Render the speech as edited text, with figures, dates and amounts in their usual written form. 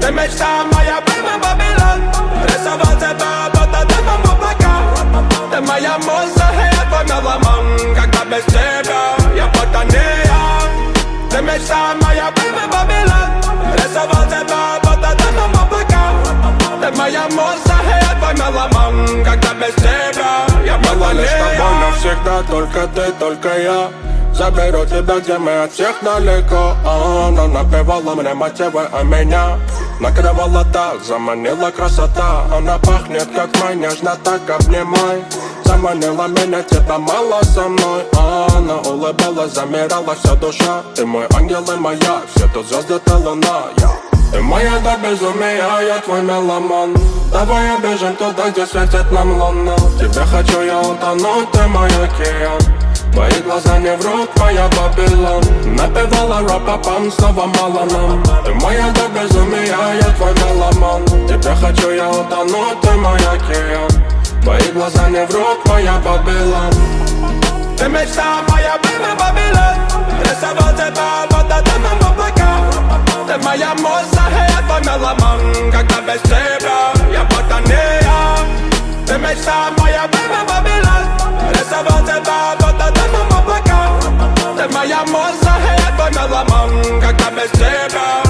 Ты мечта моя, baby, Babylon. Рисовал тебя, будто ты мама облака. Ты моя муза, и я твой меломан. Когда без тебя я будто не я. Ты мечта моя, baby, Babylon. Рисовал тебя, будто ты мама облака. Ты моя муза, и я твой меломан. Когда без тебя я будто не я. С тобой навсегда, только ты, только я. Заберу тебя, где мы от всех далеко. Она напевала мне мотивы о меня. Накрывала так, заманила красота. Она пахнет как май, нежно так обнимай. Заманила меня, тебя мало со мной. Она улыбалась, замирала вся душа. Ты мой ангел и моя, все тут звезды, ты луна. Ты моя до безумия, я твой меломан. Давай обежим туда, где светит нам луна. Тебе хочу я утонуть, ты мой океан. Твои глаза не врут, моя Babylon. Напевала ра-па-пам, снова мало нам. Ты моя до безумия, я твой меломан. Тебе хочу я утонуть, ты мой океан. Твои глаза не врут, моя Babylon. Ты мечта моя, baby, Babylon. Рисовал тебя, будто ты мама облака. Ты моя муза, и я твой меломан. Когда без тебя я будто не я. Ты мечта моя, baby, Babylon. Рисовал тебя, будто ты мама облака. Ты моя муза, и я твой меломан. Когда без тебя